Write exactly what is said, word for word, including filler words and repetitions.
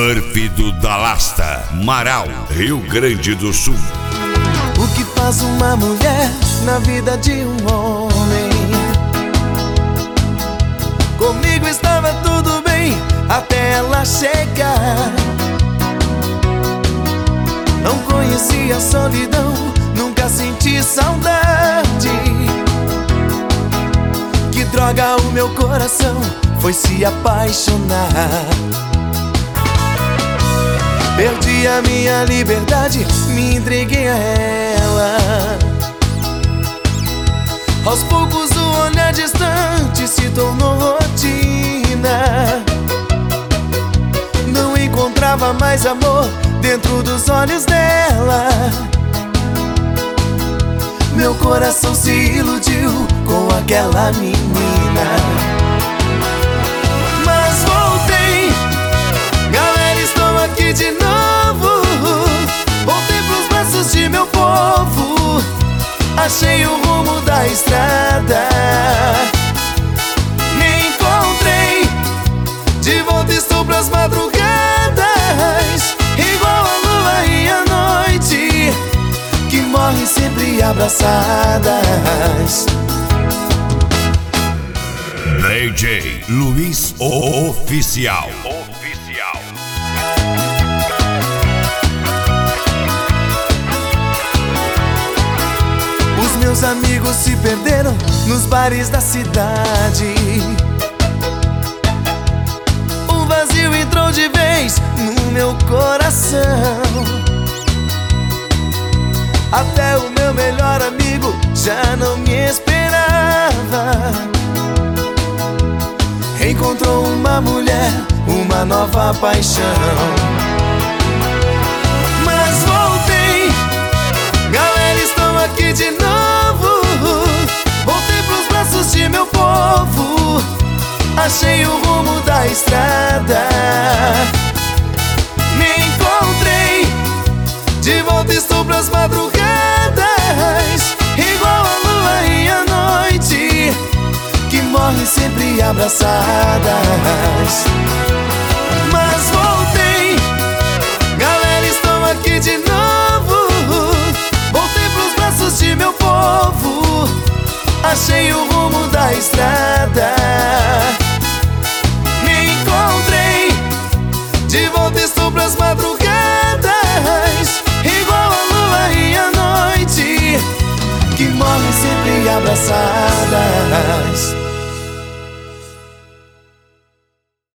Murphy do Dalasta, Marau, Rio Grande do Sul. O que faz uma mulher na vida de um homem? Comigo estava tudo bem até ela chegar. Não conhecia a solidão, nunca senti saudade. Que droga, o meu coração foi se apaixonar. Perdi a minha liberdade, me entreguei a ela. Aos poucos o olhar distante se tornou rotina. Não encontrava mais amor dentro dos olhos dela. Meu coração se iludiu com aquela menina. Mas voltei, galera, estou aqui de novo. Voltei pros braços de meu povo. Achei o rumo da estrada. Me encontrei, de volta estou pras madrugadas, igual a lua e a noite, que morrem sempre abraçadas. D J Luiz Oficial. Oficial. Os meus amigos se perderam nos bares da cidade. O vazio entrou de vez no meu coração. Até o meu melhor amigo já não me esperava. Encontrou uma mulher, uma nova paixão. Mas voltei, galera, estou aqui de novo. Voltei pros braços de meu povo. Achei o rumo da estrada. Me encontrei, de volta estou pras madrugadas, igual a lua e a noite, que morrem sempre abraçadas. Mas voltei, galera, estou aqui de novo. Voltei pros braços de meu povo. Achei o rumo da estrada. Me encontrei, de volta estou pras madrugadas, igual a lua e a noite, que morrem sempre abraçadas.